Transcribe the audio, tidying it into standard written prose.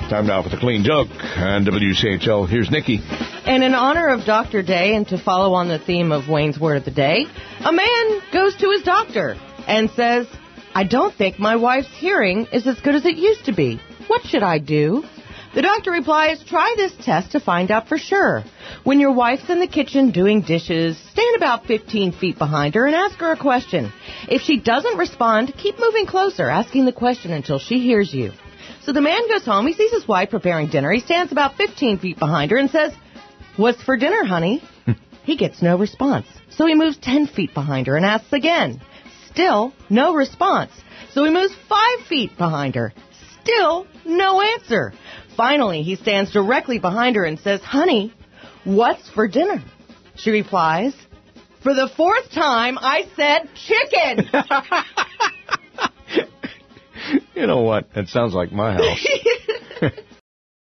Time now for the Clean Joke on WCHL. Here's Nikki. And in honor of Dr. Day, and to follow on the theme of Wayne's Word of the Day, a man goes to his doctor and says, I don't think my wife's hearing is as good as it used to be. What should I do? The doctor replies, try this test to find out for sure. When your wife's in the kitchen doing dishes, stand about 15 feet behind her and ask her a question. If she doesn't respond, keep moving closer, asking the question until she hears you. So the man goes home, he sees his wife preparing dinner, he stands about 15 feet behind her and says, what's for dinner, honey? He gets no response. So he moves 10 feet behind her and asks again. Still no response. So he moves 5 feet behind her. Still no answer. Finally, he stands directly behind her and says, honey, what's for dinner? She replies, for the 4th time, I said chicken. You know what? That sounds like my house.